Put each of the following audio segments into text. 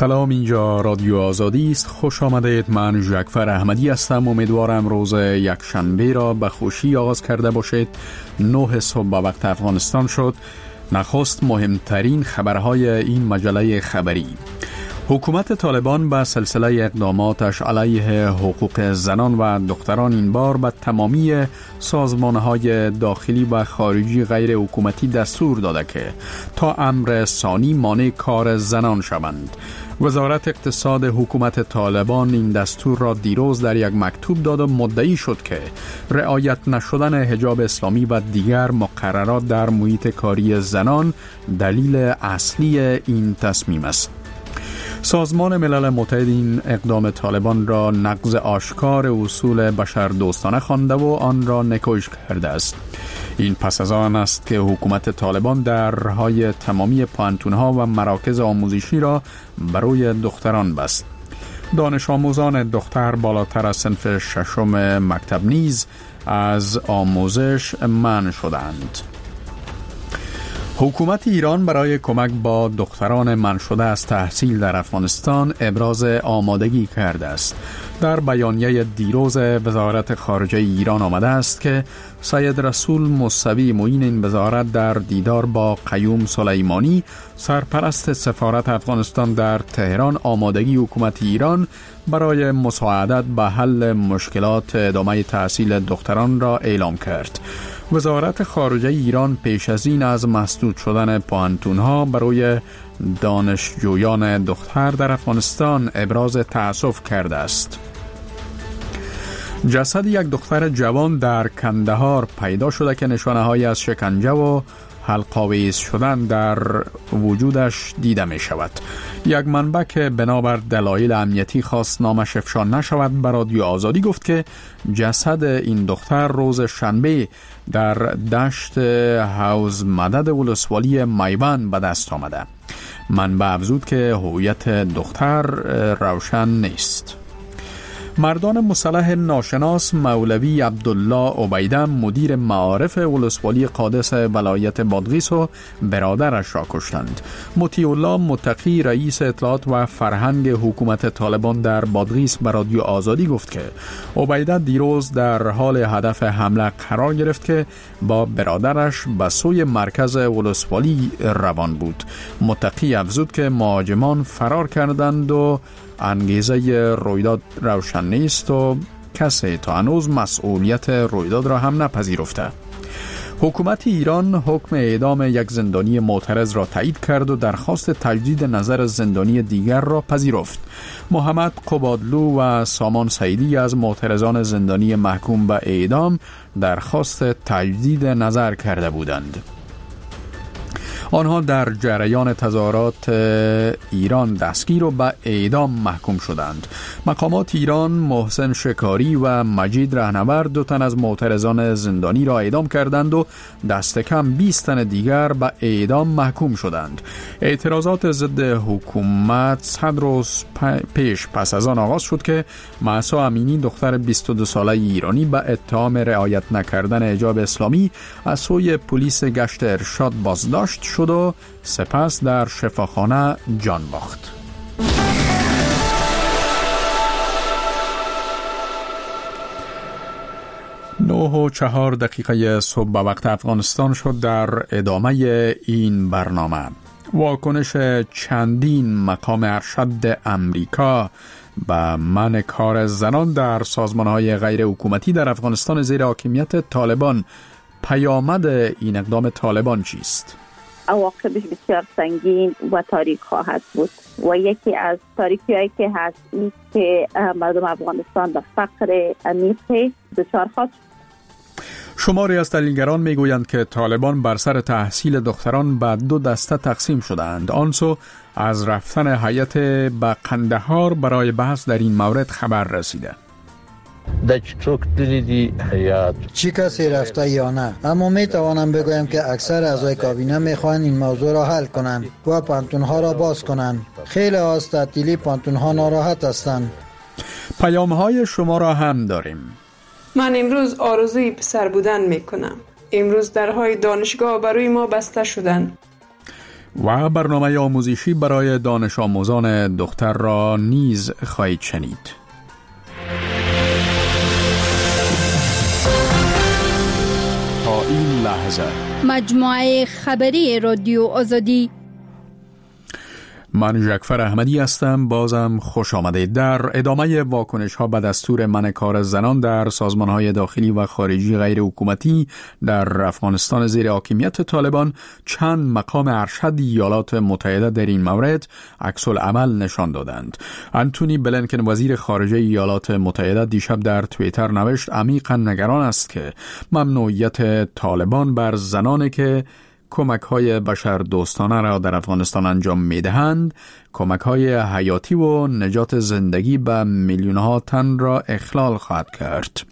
سلام، اینجا رادیو آزادی است. خوش آمدید. من جعفر احمدی هستم. امیدوارم روز یکشنبه را به خوشی آغاز کرده باشید. 9 صبح به وقت افغانستان شد. نخست مهمترین خبرهای این مجله خبری. حکومت طالبان به سلسله اقداماتش علیه حقوق زنان و دختران این بار به تمامی سازمانهای داخلی و خارجی غیر حکومتی دستور داده که تا امر ثانی مانع کار زنان شوند. وزارت اقتصاد حکومت طالبان این دستور را دیروز در یک مکتوب داد و مدعی شد که رعایت نشدن حجاب اسلامی و دیگر مقررات در محیط کاری زنان دلیل اصلی این تصمیم است. سازمان ملل متحد این اقدام طالبان را نقض آشکار اصول بشردوستانه خوانده و آن را نکوش کرده است. این پس از آن است که حکومت طالبان درهای تمامی پانتونها و مراکز آموزشی را برای دختران بست. دانش آموزان دختر بالاتر از صنف ششم مکتب نیز از آموزش منع شدند. حکومت ایران برای کمک با دختران منع شده از تحصیل در افغانستان ابراز آمادگی کرده است. در بیانیه دیروز وزارت خارجه ایران آمده است که سید رسول موسوی معین این وزارت در دیدار با قیوم سلیمانی سرپرست سفارت افغانستان در تهران آمادگی حکومت ایران برای مساعدت به حل مشکلات ادامه تحصیل دختران را اعلام کرد. وزارت خارجه ایران پیش از این از مسدود شدن پانتونها برای دانشجویان دختر در افغانستان ابراز تأسف کرده است. جسد یک دختر جوان در کندهار پیدا شده که نشانه‌هایی از شکنجه و حلق‌آویز شدن در وجودش دیده می شود. یک منبع که بنابر دلایل امنیتی خواست نامش افشا نشود به رادیو آزادی گفت که جسد این دختر روز شنبه در دشت حوض مدد ولسوالی میوند به دست آمده. منبع افزود که هویت دختر روشن نیست. مردان مسلح ناشناس مولوی عبدالله عبیده مدیر معارف ولسوالی قادس ولایت بادغیس و برادرش را کشتند. مطیع الله متقی رئیس اطلاعات و فرهنگ حکومت طالبان در بادغیس به رادیو آزادی گفت که عبیده دیروز در حال هدف حمله قرار گرفت که با برادرش به سوی مرکز ولسوالی روان بود. متقی افزود که مهاجمان فرار کردند و انگیزه رویداد روشن نیست و کسی تا هنوز مسئولیت رویداد را هم نپذیرفته. حکومت ایران حکم اعدام یک زندانی معترض را تایید کرد و درخواست تجدید نظر زندانی دیگر را پذیرفت. محمد قبادلو و سامان سعیدی از معترضان زندانی محکوم به اعدام درخواست تجدید نظر کرده بودند. آنها در جریان تظاهرات ایران دستگیر و به اعدام محکوم شدند. مقامات ایران محسن شکاری و مجید رهنورد 2 تن از معترضان زندانی را اعدام کردند و دست کم 20 تن دیگر به اعدام محکوم شدند. اعتراضات ضد حکومت 100 روز پیش پس از آن آغاز شد که مهسا امینی دختر 22 ساله ایرانی به اتهام رعایت نکردن حجاب اسلامی از سوی پلیس گشت ارشاد بازداشت شد و سپس در شفاخانه جان باخت. نه و 4 دقیقه صبح به وقت افغانستان شد. در ادامه این برنامه واکنش چندین مقام ارشد امریکا به منع کار زنان در سازمانهای غیر حکومتی در افغانستان زیر حاکمیت طالبان. پیامد این اقدام طالبان چیست؟ عواقبش بسیار سنگین و تاریک خواهد بود و یکی از تاریکی‌هایی که هست این که مردم افغانستان به فقر عمیق دچار خواهد شد. شماری از تحلیلگران میگویند که طالبان بر سر تحصیل دختران به 2 دسته تقسیم شدند. آنسو از رفتن هیئت به قندهار برای بحث در این مورد خبر رسیده. چی کسی رفته یا نه، اما می توانم بگویم که اکثر اعضای کابینه میخواهند این موضوع را حل کنند و پانتونها را باز کنند. خیلی از تعطیلی پانتونها ناراحت هستند. پیام‌های شما را هم داریم. من امروز آرزوی پسر بودن میکنم. امروز درهای دانشگاه برای ما بسته شدند. و برنامه آموزشی برای دانش آموزان دختر را نیز خواهید شنید. تا این لحظه مجموعه خبری رادیو آزادی. من جعفر احمدی هستم. بازم خوش آمدید. در ادامه واکنش ها به دستور منع کار زنان در سازمان های داخلی و خارجی غیر حکومتی در افغانستان زیر حاکمیت طالبان، چند مقام ارشد ایالات متحده در این مورد عکس العمل نشان دادند. انتونی بلینکن وزیر خارجه ایالات متحده دیشب در توییتر نوشت عمیقا نگران است که ممنوعیت طالبان بر زنانی که کمک‌های بشردوستانه را در افغانستان انجام می‌دهند، کمک‌های حیاتی و نجات زندگی به میلیون‌ها تن را اخلال خواهد کرد.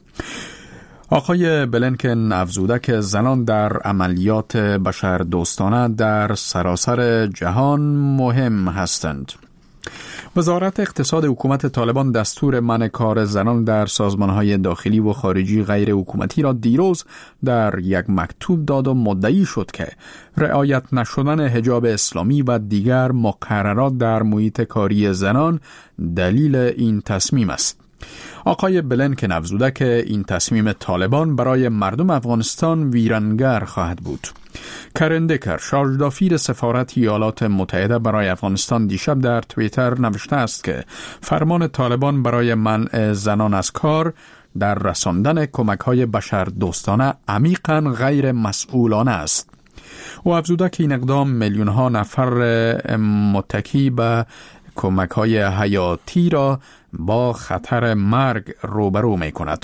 آقای بلینکن افزوده که زنان در عملیات بشردوستانه در سراسر جهان مهم هستند. وزارت اقتصاد حکومت طالبان دستور منع کار زنان در سازمان‌های داخلی و خارجی غیر حکومتی را دیروز در یک مکتوب داد و مدعی شد که رعایت نشدن حجاب اسلامی و دیگر مقررات در محیط کاری زنان دلیل این تصمیم است. آقای بلینکن افزوده که این تصمیم طالبان برای مردم افغانستان ویرانگر خواهد بود. کرن دکر، شارژدافیر سفارت ایالات متحده برای افغانستان، دیشب در توییتر نوشته است که فرمان طالبان برای منع زنان از کار در رساندن کمک‌های بشردوستانه عمیقاً غیر مسئولانه است. او افزوده که این اقدام میلیون‌ها نفر متکی به کمک‌های حیاتی را با خطر مرگ روبرو می‌کند.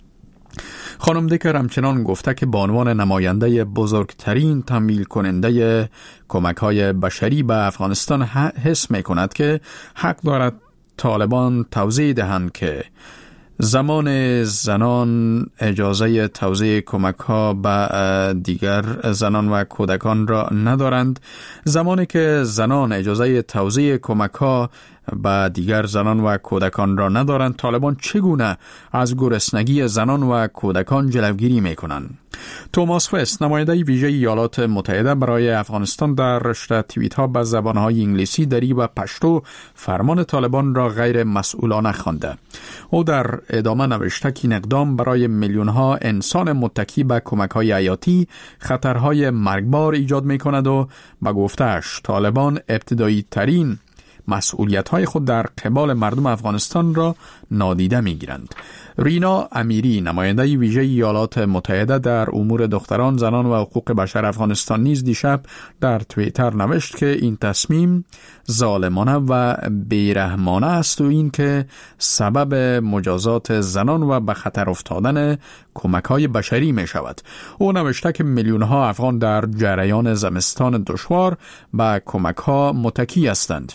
خانم دکر همچنان گفته که به عنوان نماینده بزرگترین تمویل کننده کمک‌های بشری به افغانستان حس می‌کند که حق دارد طالبان توضیح دهند که زمان زنان اجازه توزیع کمک‌ها به دیگر زنان و کودکان را ندارند. زمانی که زنان اجازه توزیع کمک‌ها به دیگر زنان و کودکان را ندارند، طالبان چگونه از گرسنگی زنان و کودکان جلوگیری می‌کنند؟ توماس وست، نماینده ویژه ایالات متحده برای افغانستان، در رشته توییت‌ها به زبان‌های انگلیسی، دری و پشتو فرمان طالبان را غیر مسئولانه خوانده. او در ادامه نوشته که این اقدام برای میلیون‌ها انسان متکی به کمک‌های حیاتی خطرهای مرگبار ایجاد می‌کند و به گفته‌اش طالبان ابتدایی ترین مسئولیت‌های خود در قبال مردم افغانستان را نادیده می‌گیرند. رینا امیری، نماینده ویژه ایالات متحده در امور دختران، زنان و حقوق بشر افغانستان، نیز دیشب در توییتر نوشت که این تصمیم ظالمانه و بیرحمانه است و این که سبب مجازات زنان و به خطر افتادن کمک‌های بشری می شود. او نوشته که میلیون‌ها افغان در جریان زمستان دشوار به کمک‌ها متکی هستند.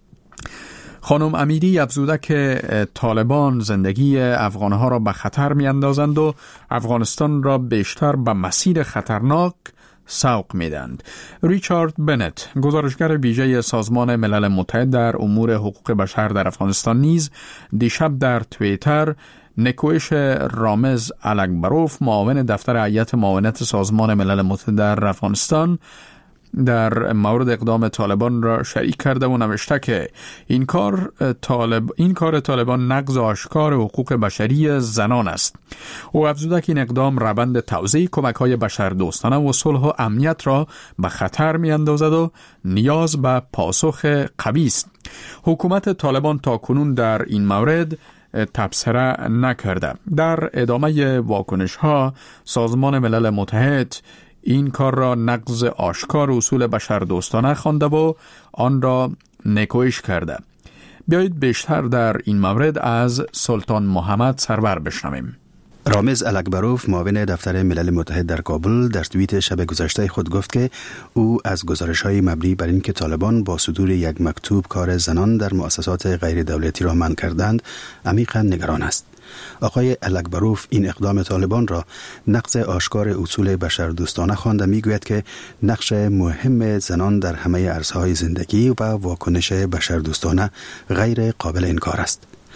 خانم امیری افزوده که طالبان زندگی افغانها را به خطر می اندازند و افغانستان را بیشتر به مسیر خطرناک سوق می دهند. ریچارد بنت، گزارشگر ویژه سازمان ملل متحد در امور حقوق بشر در افغانستان، نیز دیشب در توییتر نکوش رامز الکبروف، معاون دفتر هیئت معاونت سازمان ملل متحد در افغانستان، در مورد اقدام طالبان را شریک کرده و نوشته که این کار طالبان نقض آشکار حقوق بشری زنان است. او افزوده که این اقدام روند توزیع کمک‌های بشردوستانه و صلح و امنیت را به خطر می‌اندازد و نیاز به پاسخ قوی است. حکومت طالبان تاکنون در این مورد تبصره نکرده. در ادامه واکنش‌ها، سازمان ملل متحد این کار را نقض آشکار اصول بشردوستانه خوانده و آن را نکویش کرده. بیایید بیشتر در این مورد از سلطان محمد سرور بشنویم. رامز الکبروف، معاون دفتر ملل متحد در کابل، در توییت شب گذشته خود گفت که او از گزارش‌های مبنی بر اینکه طالبان با صدور یک مکتوب کار زنان در مؤسسات غیر دولتی را منع کردند عمیقاً نگران است. آقای الکبروف این اقدام طالبان را نقض آشکار اصول بشردوستانه خوانده میگوید که نقش مهم زنان در همه عرصه‌های زندگی و واکنش بشردوستانه غیر قابل انکار است.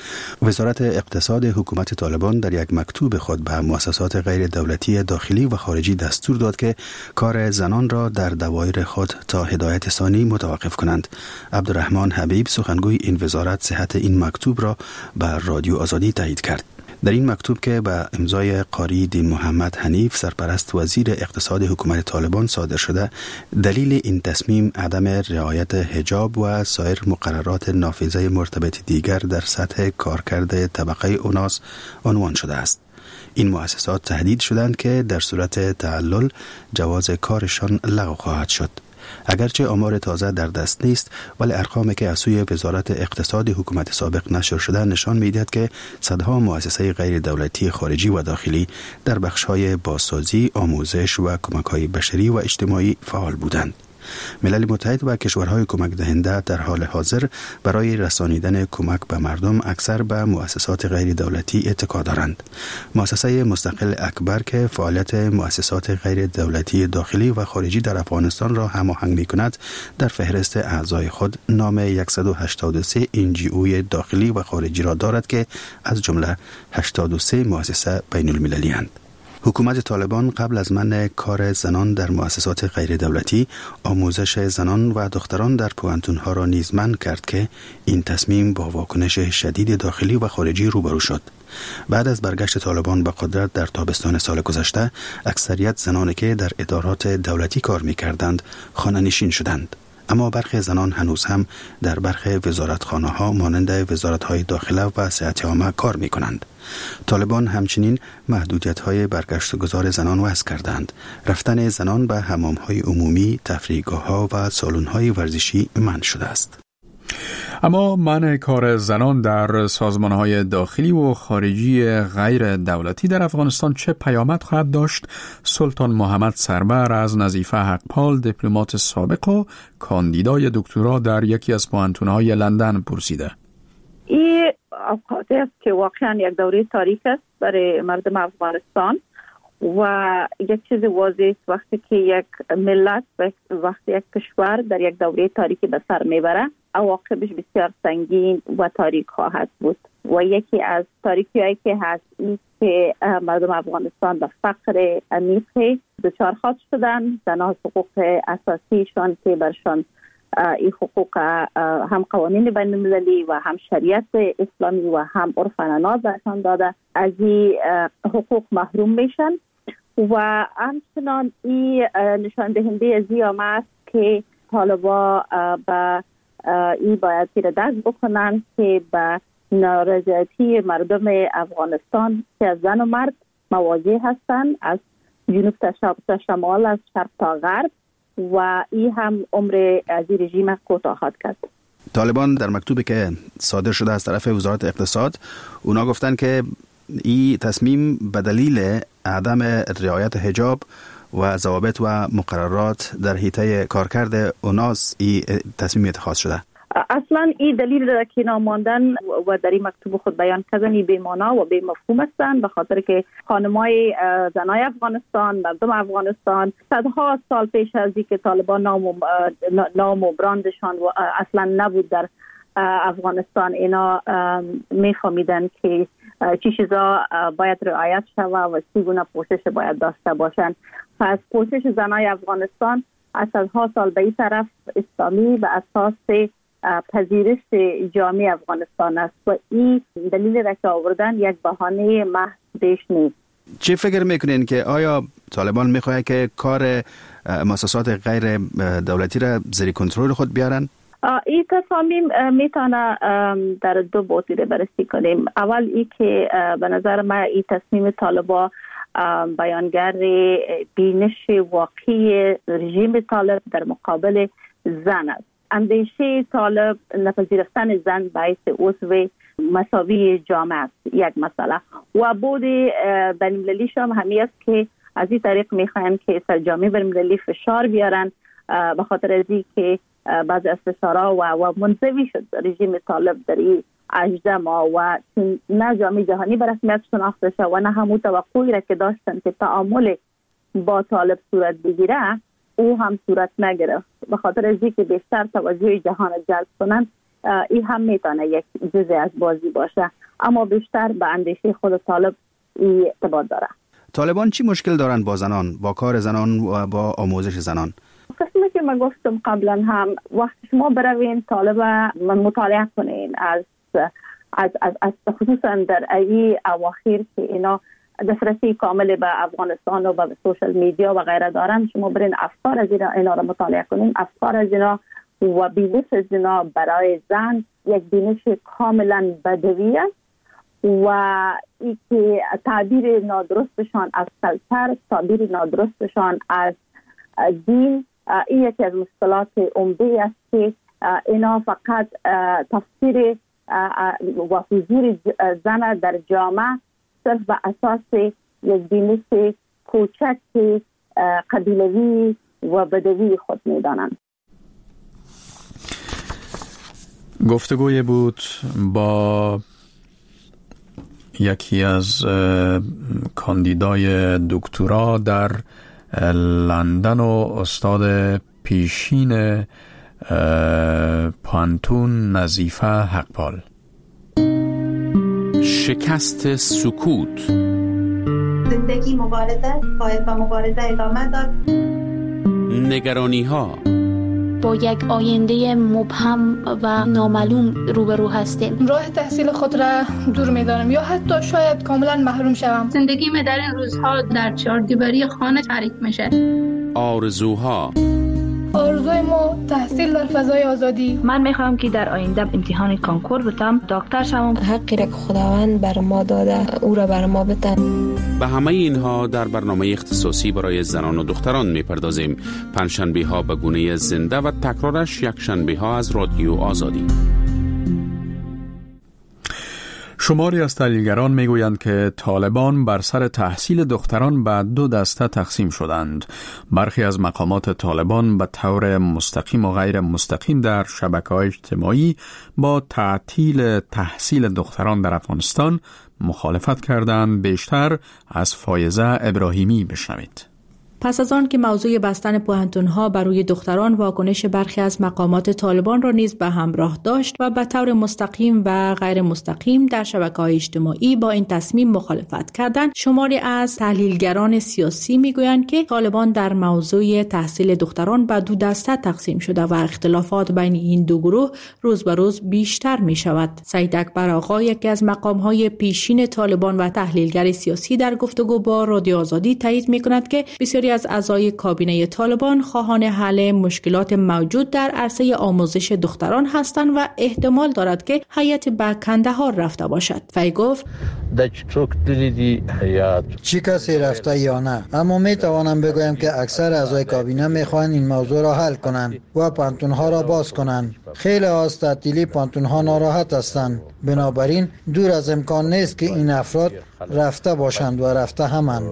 وزارت اقتصاد حکومت طالبان در یک مکتوب خود به مؤسسات غیر دولتی داخلی و خارجی دستور داد که کار زنان را در دوایر خود تا هدایت ثانی متوقف کنند. عبدالرحمن حبیب سخنگوی این وزارت صحت این مکتوب را به رادیو آزادی تایید کرد. در این مکتوب که به امضای قاری دین محمد حنیف سرپرست وزیر اقتصاد حکومت طالبان صادر شده، دلیل این تصمیم عدم رعایت حجاب و سایر مقررات نافذه مرتبط دیگر در سطح کارکرد طبقه اوناس عنوان شده است. این مؤسسات تهدید شدند که در صورت تعلل جواز کارشان لغو خواهد شد. اگرچه آمار تازه در دست نیست، ولی ارقامی که از سوی وزارت اقتصاد حکومت سابق نشر شده نشان می‌دهد که صدها مؤسسه غیر دولتی خارجی و داخلی در بخش‌های بازسازی، آموزش و کمک‌های بشری و اجتماعی فعال بودند. ملل متحد و کشورهای کمک دهنده در حال حاضر برای رسانیدن کمک به مردم اکثر به مؤسسات غیر دولتی اتکا دارند. مؤسسه مستقل اکبر که فعالیت مؤسسات غیر دولتی داخلی و خارجی در افغانستان را هماهنگ می‌کند، در فهرست اعضای خود نام 183 NGO داخلی و خارجی را دارد که از جمله 83 مؤسسه بین المللی اند. حکومت طالبان قبل از منع کار زنان در مؤسسات غیر دولتی، آموزش زنان و دختران در پوهنتون‌ها را نیز منع کرد که این تصمیم با واکنش شدید داخلی و خارجی روبرو شد. بعد از برگشت طالبان به قدرت در تابستان سال گذشته، اکثریت زنانی که در ادارات دولتی کار می‌کردند خانه‌نشین شدند. اما برخی زنان هنوز هم در برخی وزارتخانه‌ها مانند وزارت‌های داخله و صحت عامه کار می‌کنند. طالبان همچنین محدودیت‌های برگشتگذار زنان وضع کردند. رفتن زنان به حمام‌های عمومی، تفریحگاه‌ها و سالن‌های ورزشی منع شده است. اما منع کار زنان در سازمان‌های داخلی و خارجی غیر دولتی در افغانستان چه پیامد خواهد داشت؟ سلطان محمد سربر از نظیفه حقپال، دیپلمات سابق و کاندیدای دکترا در یکی از پوهنتون‌های لندن پرسیده. این اوقاتی است که واقعا یک دوره تاریک است برای مردم افغانستان و یک چیز واضح است وقتی که یک ملت وقتی یک کشور در یک دوره تاریکی به سر میبره، عواقبش بسیار سنگین و تاریک خواهد بود و یکی از تاریکی‌هایی که هست این که مردم افغانستان به فقر عمیق دچار خواهد شدن. زنان حقوق اساسیشان که برشان این حقوق هم قوانین بین المللی و هم شریعت اسلامی و هم عرف عنعنات برشان داده، از این حقوق محروم میشن و همچنان این نشان دهنده از این است که طالبا به این باید تیر دست بکنن که به نارضایتی مردم افغانستان که از زن و مرد مواجه هستند، از جنوب تا شمال، از شرق تا غرب و این هم عمر از این رژیم کوتاه خواهد کرد. طالبان در مکتوبی که صادر شده از طرف وزارت اقتصاد اونا گفتن که این تصمیم به دلیل عدم رعایت حجاب و ضوابط و مقررات در حیطه کارکرد اوناس این تصمیم اتخاذ شده. اصلا این دلیل را که ناماندن و در این مکتوب خود بیان کردن بی معنا و بی مفهوم هستند، به خاطر که خانمای زنای افغانستان، مردم افغانستان صدها سال پیش از اینکه طالبان نام و براندشان اصلا نبود در افغانستان، اینا میفهمیدن که چی چیزا باید رعایت شود و چگونه پوشش باید داشته باشند. پس پوشش زنای افغانستان از صدها سال به این طرف اسلامی به اساس پذیرش جامعه افغانستان است و این دلیل را که آوردن یک بهانه محض نیست. چه فکر میکنین که آیا طالبان میخواد که کار مؤسسات غیر دولتی را زیر کنترل خود بیارن؟ این تصامیم میتونه در دو بعد بررسی کنیم. اول این که به نظر من این تصمیم طالبان بیانگر بینش واقعی رژیم طالب در مقابل زن است. اندیشه طالب نپذیرفتن زن باعث عضو مساوی جامعه است، یک مسئله. و بود بین‌المللیش هم همی است که از این طریق میخواین که سر جامعه بین‌المللی فشار بیارن، به خاطر از این که بعضی از فشارها و منزوی شد رژیم طالب در این 18 ماه و نه جامعه جهانی به رسمیت شناخته شد و نه همون توقعی را که داشتن که تعامل با طالب صورت بگیره او هم صورت نگرفت. به خاطر از اینکه بیشتر توجه جهان جلب کنند، این هم میتونه یک جزء از بازی باشه، اما بیشتر به اندیشه خود طالب این ارتباط داره. طالبان چی مشکل دارن با زنان، با کار زنان و با آموزش زنان؟ قسمی که من گفتم قبلا هم، وقتی شما بروین طالب من مطالعه کنین از خصوصا در ای اواخر که اینا دسترسی کامل به افغانستان و به سوشل میدیا و غیره دارن، شما برین افکار از اینا رو مطالعه کنین. افکار از اینا و بینش از اینا برای زن یک بینش کاملا بدوی است و ای که تعبیر نادرستشان از کلچر، تعبیر نادرستشان از دین، این یکی از مشکلات عمده است که اینا فقط تفسیر و حضور زن در جامعه صرف به اساس یک بینش کوچک قبیلوی و بدوی خود میدانند. گفتگوی بود با یکی از کاندیدای دکترا در لندن و استاد پیشین پانتون نظیفه حقپال. شکست سکوت. زندگی مبارزه، باید با مبارزه ادامه داد. نگرانی ها. با یک آینده مبهم و نامعلوم روبرو هستیم. راه تحصیل خود را دور می‌دانم یا حتی شاید کاملا محروم شوم. زندگی در این روزها در چهاردیواری خانه تعریف میشه. آرزوها. آرزوی ما تحصیل در فضای آزادی. من میخوام که در آینده امتحان کانکور بتم، دکتر شوم. حقی را که خداوند بر ما داده او را بر ما بده. به همه اینها در برنامه اختصاصی برای زنان و دختران میپردازیم. پنجشنبه ها به گونه زنده و تکرارش یک شنبه ها از رادیو آزادی. شماری از تحلیلگران میگویند که طالبان بر سر تحصیل دختران به دو دسته تقسیم شدند. برخی از مقامات طالبان به طور مستقیم و غیر مستقیم در شبکه‌های اجتماعی با تعطیل تحصیل دختران در افغانستان مخالفت کردند. بیشتر از فایزه ابراهیمی بشنوید. پس از آن که موضوع بستن پوهنتون‌ها بر روی دختران، واکنش برخی از مقامات طالبان را نیز به همراه داشت و به طور مستقیم و غیر مستقیم در شبکه‌های اجتماعی با این تصمیم مخالفت کردند. شماری از تحلیلگران سیاسی میگویند که طالبان در موضوع تحصیل دختران به دو دسته تقسیم شده و اختلافات بین این دو گروه روز به روز بیشتر می شود. سید اکبر آقا، یکی از مقام‌های پیشین طالبان و تحلیلگر سیاسی، در گفتگو با رادیو آزادی تایید می‌کند که بسیاری از اعضای کابینه طالبان خواهان حل مشکلات موجود در عرصه آموزش دختران هستند و احتمال دارد که هیئت به کندهار رفته باشد. وی گفت چی کسی رفته یا نه، اما می توانم بگویم که اکثر اعضای کابینه میخواهند این موضوع را حل کنند و پانتون‌ها را باز کنند. خیلی از تعطیلی پانتون‌ها ناراحت هستند، بنابراین دور از امکان نیست که این افراد رفته باشند و رفته همند.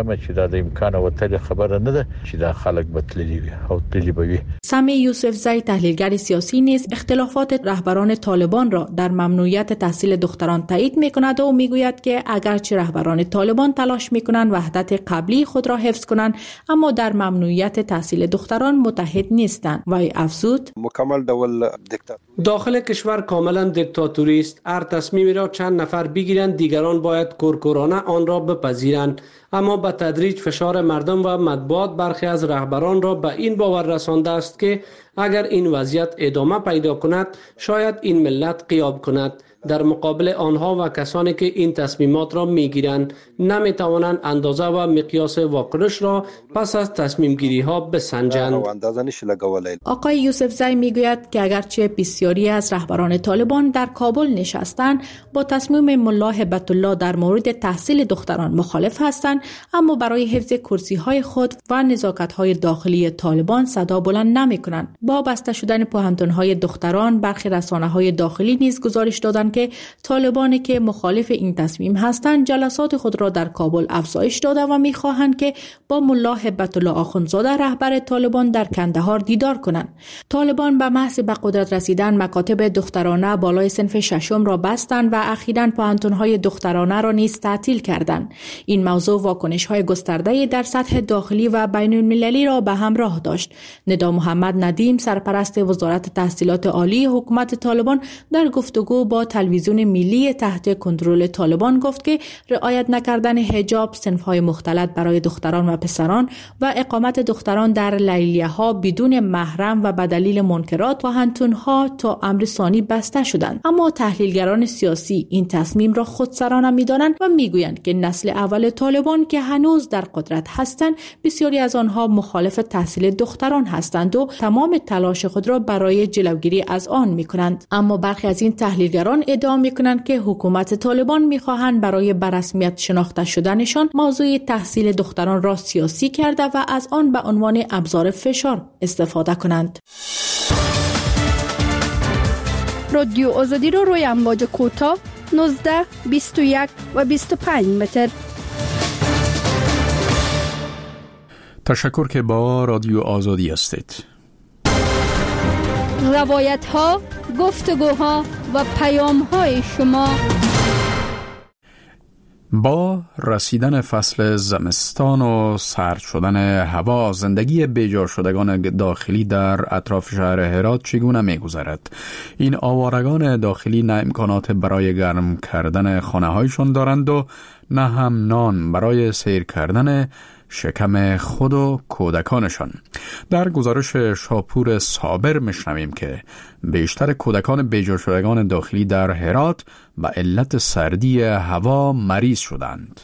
سمی یوسفزی، تحلیلگر سیاسی نیز اختلافات رهبران طالبان را در ممنوعیت تحصیل دختران تایید می‌کند و میگوید که اگرچه رهبران طالبان تلاش می‌کنند وحدت قبلی خود را حفظ کنند، اما در ممنوعیت تحصیل دختران متحد نیستند. و افزود مکمل داخل کشور کاملا دیکتاتوری است. هر تصمیمی را چند نفر بگیرند، دیگران باید کورکورانه آن را بپذیرند. اما به تدریج فشار مردم و مطبوعات برخی از رهبران را به این باور رسانده است که اگر این وضعیت ادامه پیدا کند شاید این ملت غیاب کند. در مقابل آنها و کسانی که این تصمیمات را میگیرند نمیتوانند اندازه و مقیاس واکنش را پس از تصمیم گیری ها بسنجند. آقای یوسفزی میگوید که اگرچه بسیاری از رهبران طالبان در کابل نشستند با تصمیم ملا هبت الله در مورد تحصیل دختران مخالف هستند، اما برای حفظ کرسی های خود و نزاکت های داخلی طالبان صدا بلند نمی کنند. با بسته شدن پوهنتون های دختران، برخی رسانه های داخلی نیز گزارش دادند گفتند که طالبانی که مخالف این تصمیم هستند جلسات خود را در کابل افزایش داده و می‌خواهند که با ملا هبت الله آخوندزاده رهبر طالبان در کندهار دیدار کنند. طالبان به محض به قدرت رسیدن مکاتب دخترانه بالای صنف ششم را بستند و اخیراً پوهنتون‌های دخترانه را نیز تعطیل کردند. این موضوع واکنش‌های گسترده در سطح داخلی و بین‌المللی را به همراه داشت. ندا محمد ندیم سرپرست وزارت تحصیلات عالی حکومت طالبان در گفتگو با تلویزیون ملی تحت کنترل طالبان گفت که رعایت نکردن حجاب، صنف‌های مختلط برای دختران و پسران و اقامت دختران در لیلیه‌ها بدون محرم و به دلیل منکرات پوهنتون‌ها تا امر ثانی بسته شدند. اما تحلیلگران سیاسی این تصمیم را خودسرانه می‌دانند و می‌گویند که نسل اول طالبان که هنوز در قدرت هستند بسیاری از آنها مخالف تحصیل دختران هستند و تمام تلاش خود را برای جلوگیری از آن می‌کنند. اما برخی از این تحلیلگران ادعا می‌کنند که حکومت طالبان می‌خواهند برای به رسمیت شناخته شدنشان موضوع تحصیل دختران را سیاسی کرده و از آن به عنوان ابزار فشار استفاده کنند. رادیو آزادی رو روی امواج کوتاه 19, 21 و 25 متر. تشکر که با رادیو آزادی هستید. روایت ها، گفتگوها و پیام های شما. با رسیدن فصل زمستان و سرد شدن هوا، زندگی بیجار شدگان داخلی در اطراف شهر هرات چگونه می‌گذرد؟ این آوارگان داخلی نه امکانات برای گرم کردن خانه‌هایشان دارند و نه هم نان برای سیر کردن شکم خود و کودکانشان. در گزارش شاپور صابر میشنویم که بیشتر کودکان بیجار شدگان داخلی در هرات به علت سردی هوا مریض شدند.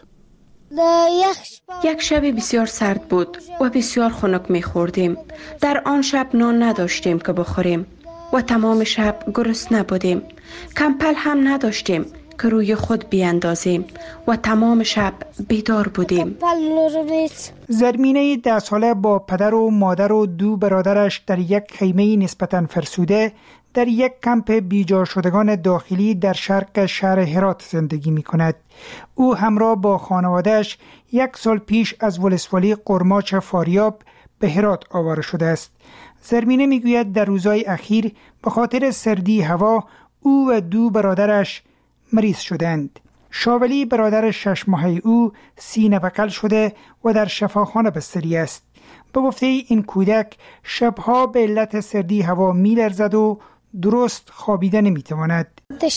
یک شب بسیار سرد بود و بسیار خنک می‌خوردیم. در آن شب نان نداشتیم که بخوریم و تمام شب گرسنه بودیم. کمپل هم نداشتیم که روی خود بیاندازیم و تمام شب بیدار بودیم. زرمینه 10 ساله با پدر و مادر و 2 برادرش در یک خیمه نسبتاً فرسوده در یک کمپ بیجار شدگان داخلی در شرق شهر هرات زندگی می کند. او همراه با خانوادهش 1 سال پیش از ولسوالی قرماچ فاریاب به هرات آواره شده است. زرمینه می گوید در روزهای اخیر به خاطر سردی هوا او و 2 برادرش مریض شدند. شاولی برادر 6 ماهه او سینه بغل شده و در شفاخانه بستری است. به گفته این کودک شبها به علت سردی هوا می‌لرزد و درست خوابیده نمی‌تواند.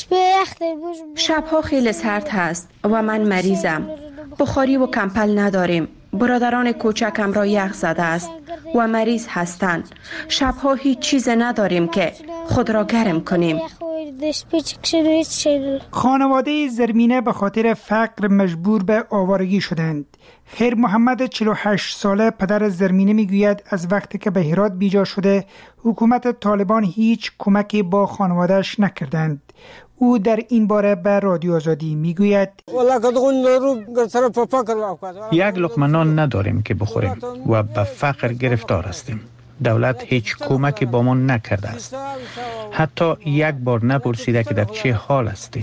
شبها خیلی سرد هست و من مریضم. بخاری و کمپل نداریم. برادران کوچکم را یخ زده است و مریض هستند. شبها هیچ چیز نداریم که خود را گرم کنیم. خانواده زرمینه به خاطر فقر مجبور به آوارگی شدند. خیر محمد 48 ساله پدر زرمینه میگوید از وقتی که به هرات بیجار شده حکومت طالبان هیچ کمکی با خانوادهش نکردند. او در این باره به رادیو آزادی میگوید یک لقمه نان نداریم که بخوریم و به فقر گرفتار هستیم. دولت هیچ کمکی با ما نکرده است. حتی یک بار نپرسیده که در چه حال هستی.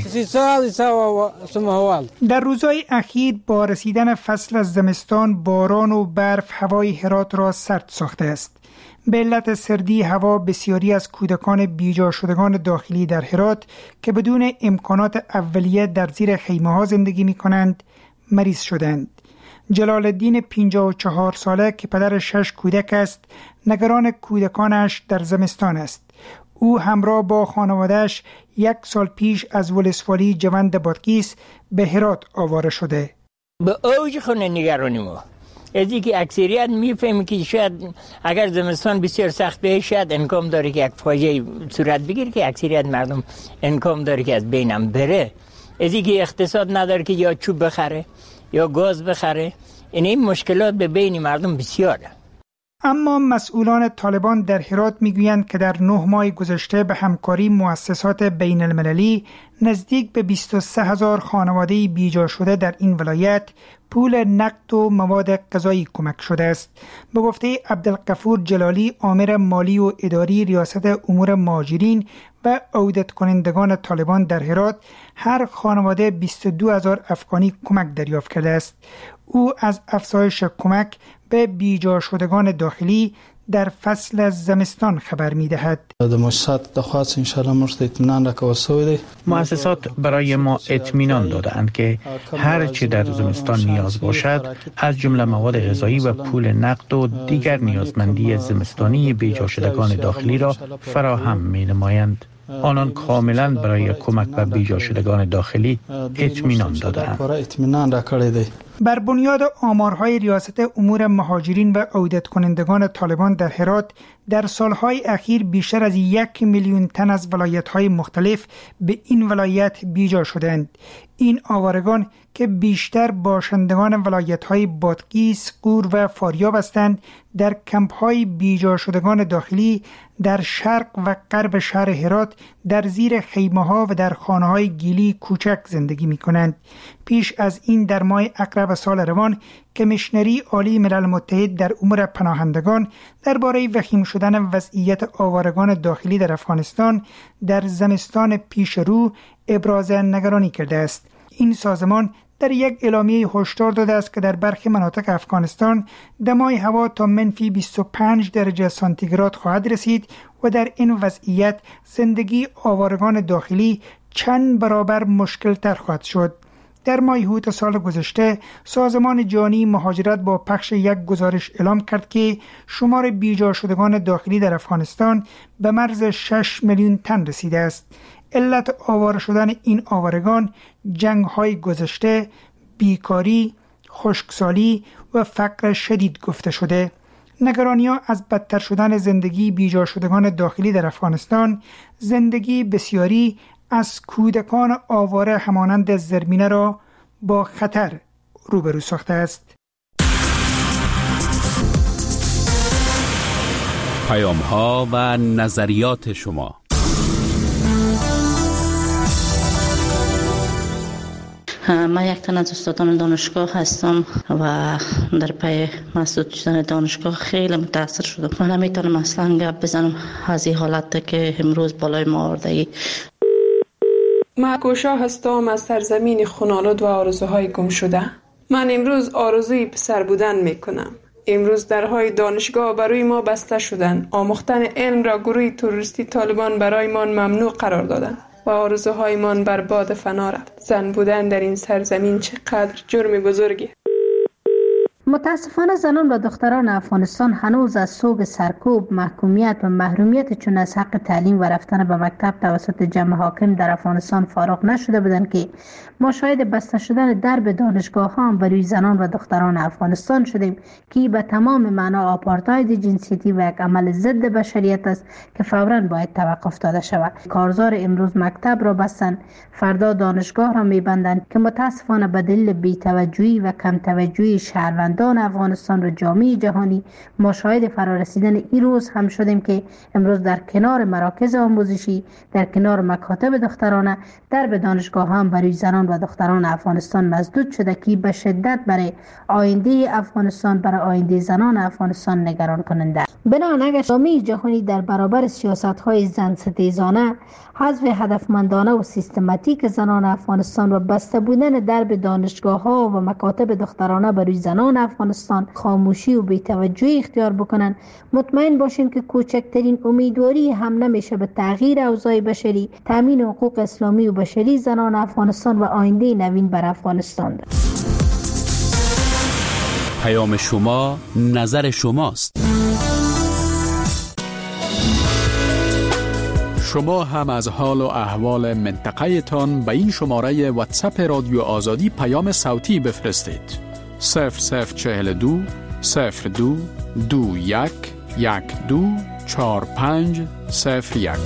در روزهای اخیر با رسیدن فصل زمستان باران و برف هوای هرات را سرد ساخته است. به علت سردی هوا بسیاری از کودکان بیجار شدگان داخلی در هرات که بدون امکانات اولیه در زیر خیمه ها زندگی می کنند مریض شدند. جلال الدین 54 ساله که پدر 6 کودک است نگران کودکانش در زمستان است. او همراه با خانواده‌اش 1 سال پیش از ولسوالی جوند بادغیس به هرات آواره شده. به اوج خونه نگرانی ما از اینکه اکثریت میفهمی که شاید اگر زمستان بسیار سخت بشه شاید امکان داره که یک فاجعه صورت بگیره که اکثریت مردم امکان داره که از بینم بره. از اینکه اقتصاد نداره که یا چوب بخره یا گاز بخره. این مشکلات به بین مردم بسیاره. اما مسئولان طالبان در هرات میگویند که در 9 ماه گذشته به همکاری مؤسسات بین المللی نزدیک به 23,000 خانواده بیجار شده در این ولایت پول نقد و مواد غذایی کمک شده است. به گفته عبدالغفور جلالی، آمر مالی و اداری ریاست امور مهاجرین و عودت کنندگان طالبان در هرات هر خانواده 22,000 افغانی کمک دریافت کرده است. او از افزایش کمک به بیجا شدگان داخلی در فصل زمستان خبر می‌دهد. مؤسسات برای ما اطمینان دادند که هر چه در زمستان نیاز باشد از جمله مواد غذایی و پول نقد و دیگر نیازمندی زمستانی بیجا شدگان داخلی را فراهم می‌نمایند. آنان کاملا برای کمک به بیجا شدگان داخلی اطمینان دادند. بر بنیاد آمارهای ریاست امور مهاجرین و عودت کنندگان طالبان در هرات در سالهای اخیر بیشتر از 1,000,000 تن از ولایت‌های مختلف به این ولایت بیجا شدند. این آوارگان که بیشتر باشندگان ولایت‌های بادغیس، غور و فاریاب هستند، در کمپ‌های بیجا شدگان داخلی در شرق و غرب شهر هرات در زیر خیمه‌ها و در خانه‌های گیلی کوچک زندگی می‌کنند. پیش از این در ماه اکرب سال روان کمیشنری عالی ملل متحد در امور پناهندگان درباره وخیم شدن وضعیت آوارگان داخلی در افغانستان در زمستان پیش رو ابراز نگرانی کرده است. این سازمان در یک اعلامیه هشدار داده است که در برخی مناطق افغانستان دمای هوا تا منفی 25 درجه سانتیگراد خواهد رسید و در این وضعیت زندگی آوارگان داخلی چند برابر مشکل تر خواهد شد. در ماه اوت سال گذشته سازمان جهانی مهاجرت با پخش یک گزارش اعلام کرد که شمار بیجا شدگان داخلی در افغانستان به مرز 6 میلیون تن رسیده است. علت آواره شدن این آوارگان جنگ‌های گذشته، بیکاری، خشکسالی و فقر شدید گفته شده. نگرانی‌ها از بدتر شدن زندگی بیجا شدگان داخلی در افغانستان، زندگی بسیاری از کودکان آواره همانند زرمینه را با خطر روبرو ساخته است. پیام‌ها و نظریات شما. من یک تن از استادان دانشگاه هستم و در پی مسدود شدن دانشگاه خیلی متاثر شدم. من نمیتونم اصلا گپ بزنم از این حالت که امروز بالای ما آورده. من کوشا هستم از سرزمین خونالود و آرزوهای گم شده. من امروز آرزوی پسر بودن میکنم. امروز درهای دانشگاه برای ما بسته شدن. آموختن علم را گروه تروریستی طالبان برای ما ممنوع قرار دادند و آرزوهایمان برباد فنا رفت. زن بودن در این سرزمین چقدر جرم بزرگی. متاسفانه زنان و دختران افغانستان هنوز از سوگ سرکوب، محکومیت و محرومیت چون از حق تعلیم و رفتن به مکتب توسط جمع حاکم در افغانستان فارغ نشده بودند که ما شاهد بسته شدن درب دانشگاه ها بر روی زنان و دختران افغانستان شدیم که به تمام معنا آپارتاید جنسیتی و یک عمل ضد بشریت است که فوراً باید توقف داده شود. کارزار امروز مکتب را بستند، فردا دانشگاه را میبندند که متاسفانه به دلیل بی‌توجهی و کم توجهی شهروندان افغانستان و جامعه جهانی ما شاهد فرارسیدن این روز هم شدیم که امروز در کنار مراکز آموزشی، در کنار مکاتب دخترانه، درب دانشگاه هم برای زنان و دختران افغانستان مسدود شده که به شدت برای آینده افغانستان، برای آینده زنان افغانستان نگران کننده است. بنابراین اگر جامعه جهانی در برابر سیاست‌های زن ستیزانه، حذف هدفمندانه و سیستماتیک زنان افغانستان و بسته بودن درب دانشگاه‌ها و مکاتب دخترانه برای زنان افغانستان خاموشی و بی‌توجهی اختیار بکنند، مطمئن باشین که کوچکترین امیدواری هم نمیشه به تغییر اوضاع بشری، تامین حقوق اسلامی و بشری زنان افغانستان و آینده نوین بر افغانستان ده. پیام شما، نظر شماست. شما هم از حال و احوال منطقه تان به این شماره واتساپ رادیو آزادی پیام صوتی بفرستید. 0042 02 21 12 45 01.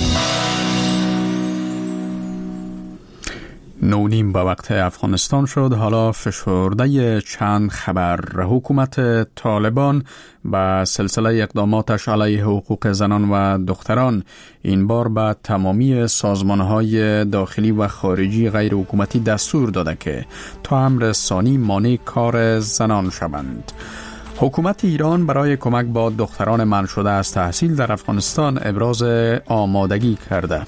9:30 به وقت افغانستان شد. حالا فشرده چند خبر. حکومت طالبان با سلسله اقداماتش علیه حقوق زنان و دختران این بار به تمامی سازمانهای داخلی و خارجی غیر حکومتی دستور داده که تا امر ثانی مانع کار زنان شوند. حکومت ایران برای کمک با دختران منع شده از تحصیل در افغانستان ابراز آمادگی کرده.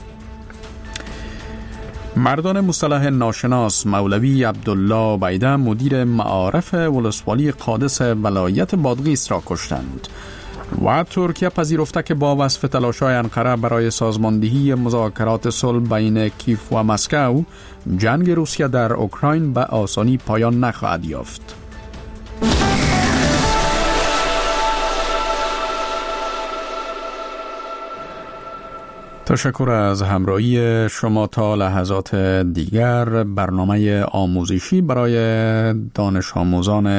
مردان مصطلح ناشناس مولوی عبدالله بیده مدیر معارف ولسوالی قادس ولایت بادغیس را کشتند و ترکیه پذیرفته که با وصف تلاش‌های انقره برای سازماندهی مذاکرات صلح بین کیف و مسکو جنگ روسیه در اوکراین به آسانی پایان نخواهد یافت. تشکر از همراهی شما. تا لحظات دیگر برنامه آموزشی برای دانش آموزان